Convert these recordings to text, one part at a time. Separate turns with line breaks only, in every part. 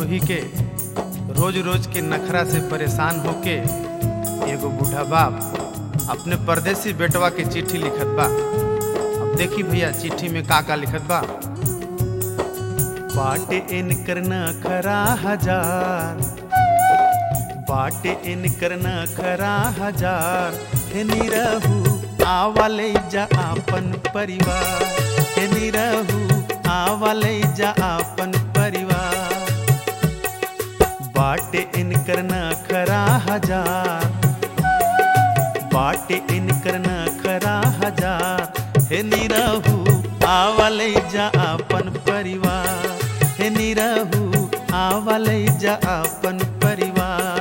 पतोही के रोज रोज के नखरा से परेशान होके एगो बूढ़ा बाप अपने परदेसी बेटवा के चिट्ठी लिखत बा। अब देखी भैया चिट्ठी में का लिखत बा। बाटे इनकर नखरा हजार, बाटे इनकर नखरा हजार, हे निरहु आवले जा आपन परिवार, हे निरहु आवले जा आपन परिवार। बाटे इनकर नखरा हजार, बाटे इनकर नखरा हजार, हे निरहु आवले जा आपन परिवार, हे निरहु आवले जा आपन परिवार।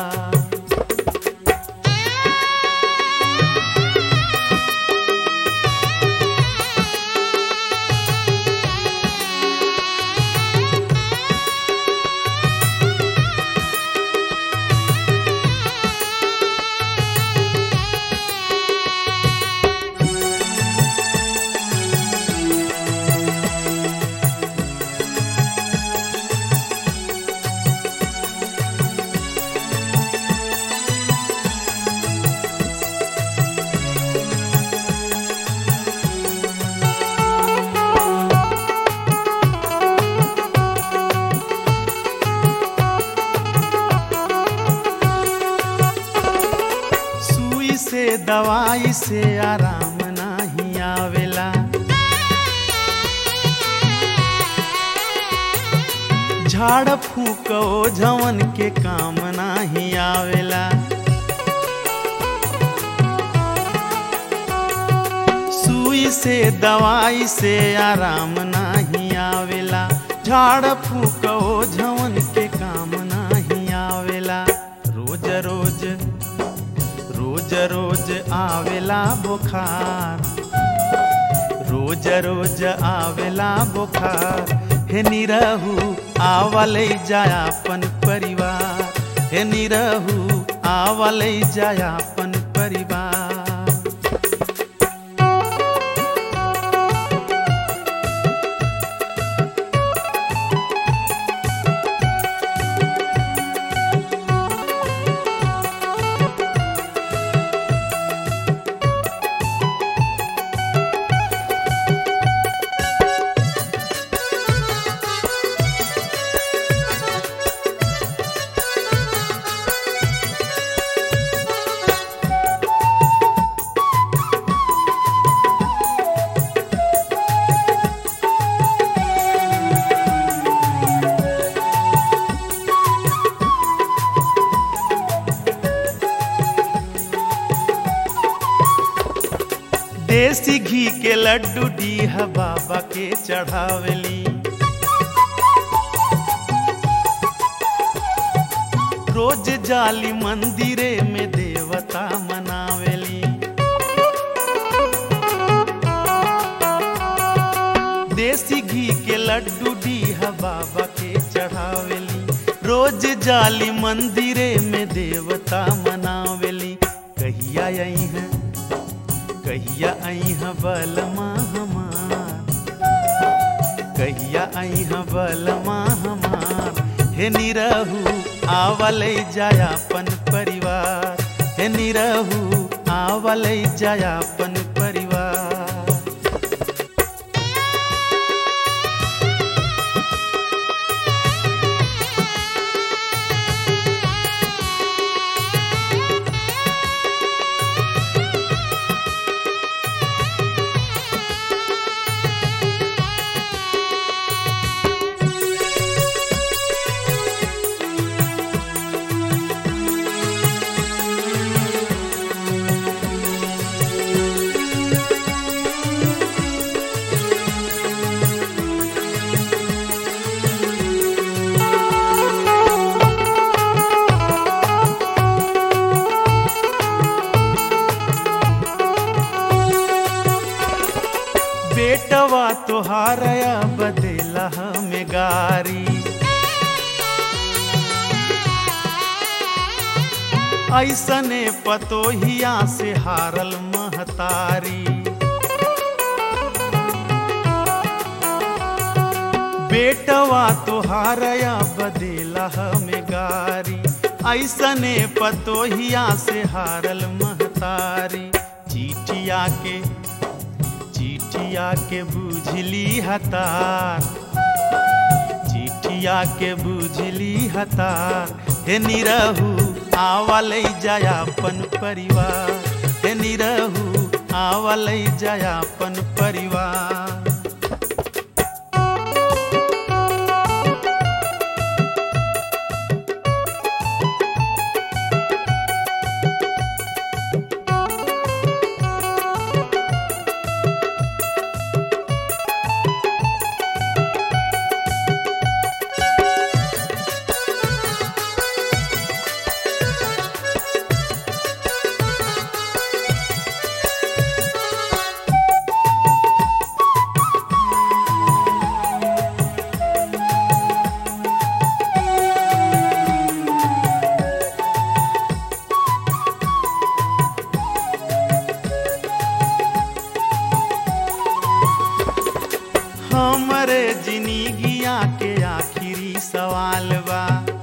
से दवाई से आराम नहीं आवेला, झाड़ फूक ओझवन के काम नहीं आवेला। सुई से दवाई से आराम नहीं आवेला, झाड़ फूक ओझवन के काम नहीं आवेला। रोज रोज रोज रोज आवेला बुखार, रोज रोज आवेला बुखार, हे निरहु आवले जाया अपन परिवार, हे निरहु आवले जाया अपन परिवार। देसी घी के लड्डू डीहा बाबा के चढ़ावेली, रोज जाली मंदिरे में देवता मनावेली। देसी घी के लड्डू डीहा बाबा के चढ़ावेली, रोज जाली मंदिरे में देवता मनावेली। कहिया आई है, कहिया आई है बलमा हमार, कहिया आई है बलमा हमार, हे निरहु आवले जाया अपन परिवार, हे निरहु आवले जाया अपन परिवार। बेटवा तोहारया बदेला हमें गारी, ऐसने पतोहिया से हारल महतारी। बेटवा तोहारया बदेला हमें गारी, ऐसने पतोहिया से हारल महतारी। चिठिया के बुझली हतार, चिठिया के बुझली हतार। हे निरहु आवलै जायापन परिवार, हे निरहु आवलै जायापन परिवार। हमरे जिंदगिया के आखिरी सवाल बा,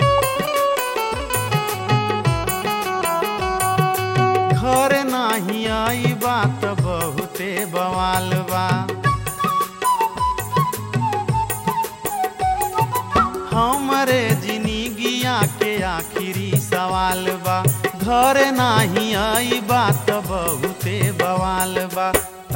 घर नाही आई बात बहुते बवाल बा। हमरे जिंदगिया के आखिरी सवाल बा, घर नाही आई बात बहुते बवाल बा।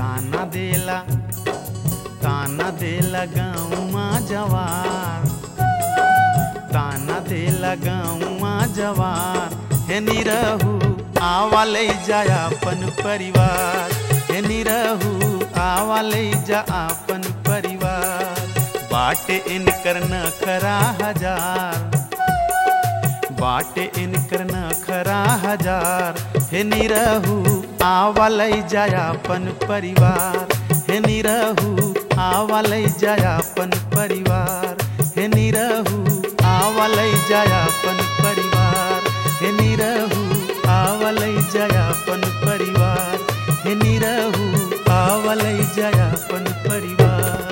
ताना देला गाँवमा जवार, ताना देला गाँवमा जवार। हे निरहु आवलै जायापन परिवार, हे निरहु आवलै जायापन परिवार। बाटे इनकर नखरा हजार, बाटे इनकर नखरा हजार। हे निरहु आवलै जायापन परिवार, हे निरहु आवलै जायापन परिवार। हे निरहु आवलै जायापन परिवार, हे निरहु आवलै जायापन परिवार। हे निरहु आवलै जायापन परिवार।